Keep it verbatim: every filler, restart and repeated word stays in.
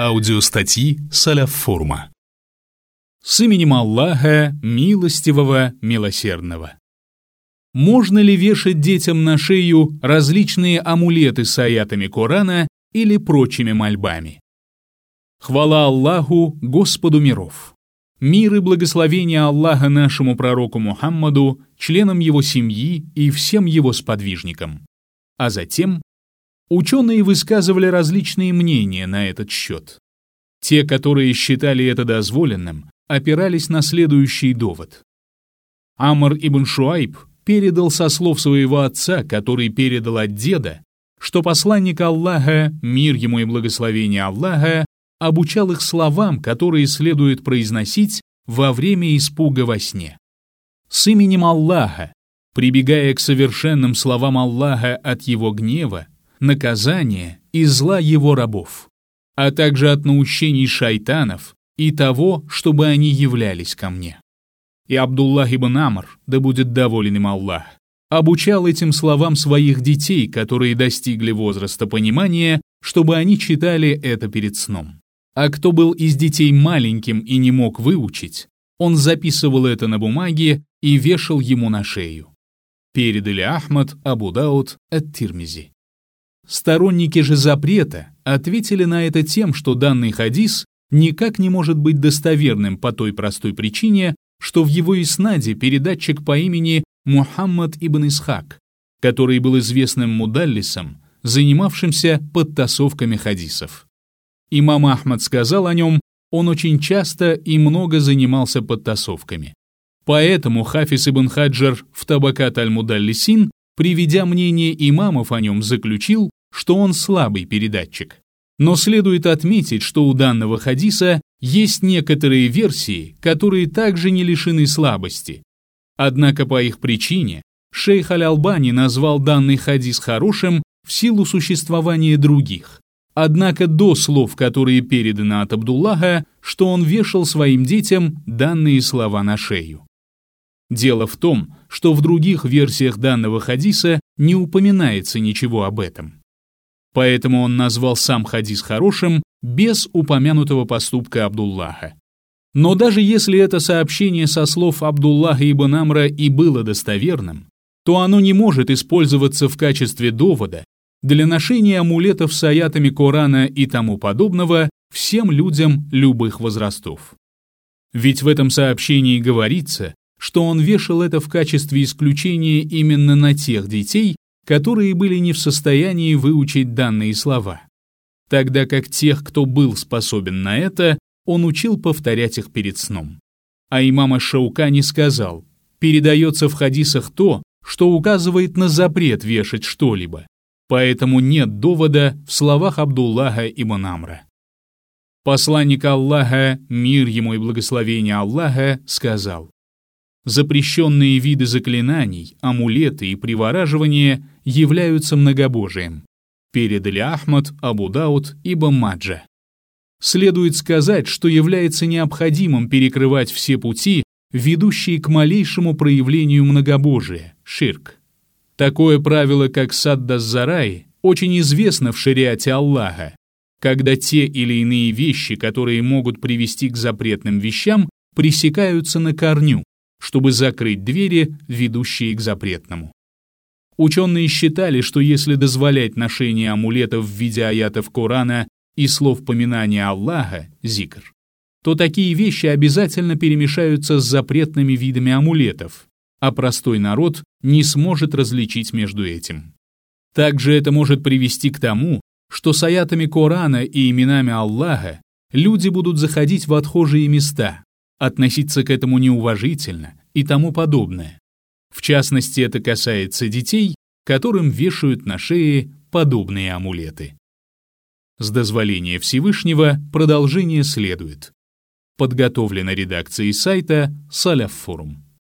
Аудиостатьи Салаф-форума. С именем Аллаха, милостивого, милосердного. Можно ли вешать детям на шею различные амулеты с аятами Корана или прочими мольбами? Хвала Аллаху, Господу миров! Мир и благословение Аллаха нашему пророку Мухаммаду, членам его семьи и всем его сподвижникам. А затем ученые высказывали различные мнения на этот счет. Те, которые считали это дозволенным, опирались на следующий довод. Амр ибн Шуайб передал со слов своего отца, который передал от деда, что посланник Аллаха, мир ему и благословение Аллаха, обучал их словам, которые следует произносить во время испуга во сне. С именем Аллаха, прибегая к совершенным словам Аллаха от его гнева, наказания и зла его рабов, а также от наущений шайтанов и того, чтобы они являлись ко мне. И Абдуллах ибн Амр, да будет доволен им Аллах, обучал этим словам своих детей, которые достигли возраста понимания, чтобы они читали это перед сном. А кто был из детей маленьким и не мог выучить, он записывал это на бумаге и вешал ему на шею. Передали Ахмад, Абу Дауд, ат-Тирмизи. Сторонники же запрета ответили на это тем, что данный хадис никак не может быть достоверным по той простой причине, что в его иснаде передатчик по имени Мухаммад ибн Исхак, который был известным мудаллисом, занимавшимся подтасовками хадисов. Имам Ахмад сказал о нем, он очень часто и много занимался подтасовками. Поэтому Хафиз ибн Хаджар в Табакат аль-Мудаллисин, приведя мнение имамов о нем, заключил, что он слабый передатчик. Но следует отметить, что у данного хадиса есть некоторые версии, которые также не лишены слабости. Однако по их причине шейх Аль-Албани назвал данный хадис хорошим в силу существования других. Однако до слов, которые переданы от Абдуллаха, что он вешал своим детям данные слова на шею. Дело в том, что в других версиях данного хадиса не упоминается ничего об этом. Поэтому он назвал сам хадис хорошим без упомянутого поступка Абдуллаха. Но даже если это сообщение со слов Абдуллаха ибн Амра и было достоверным, то оно не может использоваться в качестве довода для ношения амулетов с аятами Корана и тому подобного всем людям любых возрастов. Ведь в этом сообщении говорится, что он вешал это в качестве исключения именно на тех детей, которые были не в состоянии выучить данные слова, тогда как тех, кто был способен на это, он учил повторять их перед сном. А имам аш-Шаукани сказал, передается в хадисах то, что указывает на запрет вешать что-либо, поэтому нет довода в словах Абдуллаха ибн Амра. Посланник Аллаха, мир ему и благословение Аллаха, сказал: запрещенные виды заклинаний, амулеты и привораживания являются многобожием. Передали Ахмад, Абу Дауд, Ибн Маджа. Следует сказать, что является необходимым перекрывать все пути, ведущие к малейшему проявлению многобожия, ширк. Такое правило, как садд-аз-зарай, очень известно в шариате Аллаха, когда те или иные вещи, которые могут привести к запретным вещам, пресекаются на корню, чтобы закрыть двери, ведущие к запретному. Ученые считали, что если дозволять ношение амулетов в виде аятов Корана и слов поминания Аллаха, зикр, то такие вещи обязательно перемешаются с запретными видами амулетов, а простой народ не сможет различить между этим. Также это может привести к тому, что с аятами Корана и именами Аллаха люди будут заходить в отхожие места, относиться к этому неуважительно и тому подобное. В частности, это касается детей, которым вешают на шее подобные амулеты. С дозволения Всевышнего продолжение следует. Подготовлено редакцией сайта Салаф-форум.